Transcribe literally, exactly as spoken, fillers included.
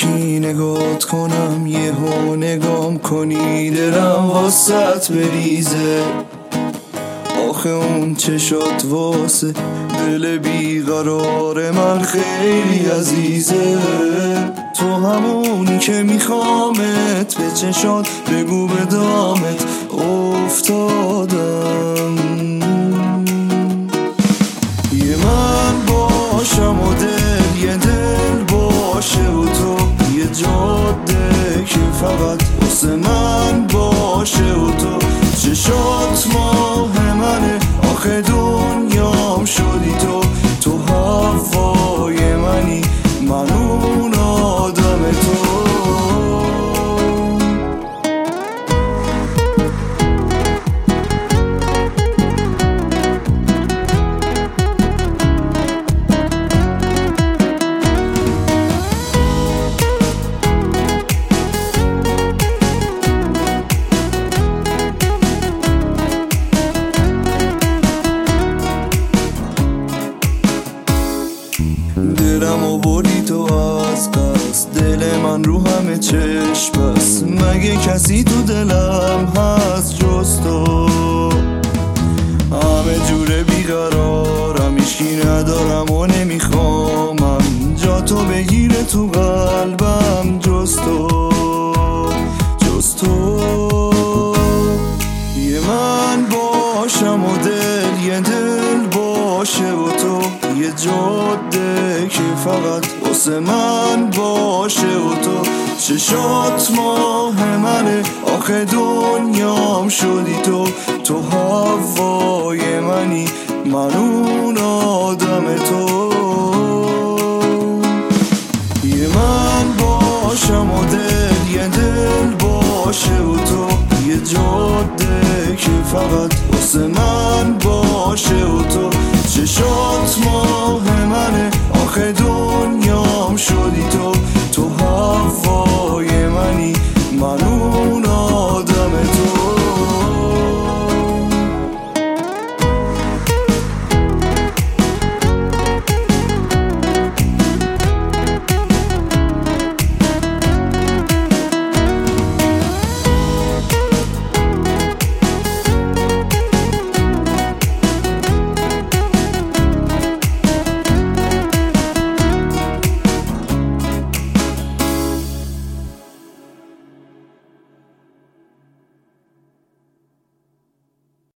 یکی نگات کنم، یه ها نگام کنی دلم واسط بریزه. آخه اون چه شد واسه دل بیقرار من خیلی عزیزه. تو همونی که میخوامت، به چشات بگو به دامت افتادم. یه من باشم و دل یه دل باشه و تو یه جاده که فقط واسه من باشه و تو چشات ماه منه. آخه دنیام شدی تو، تو هوای منی، من اون آدم تو. دلم و بردی تو از قصد، دل من رو همه چشم بس. مگه کسی تو دلم هست جز تو؟ همه جوره بیقرارم، هیچکی ندارم و نمیخوامم جا تو بگیره تو قلبم جز تو، جز تو. یه من باشم و دل یه دل باشه و تو یه جاده که فقط واسه من باشه و تو چشات ماه منه. آخه دنیام شدی تو، تو هوای منی، من اون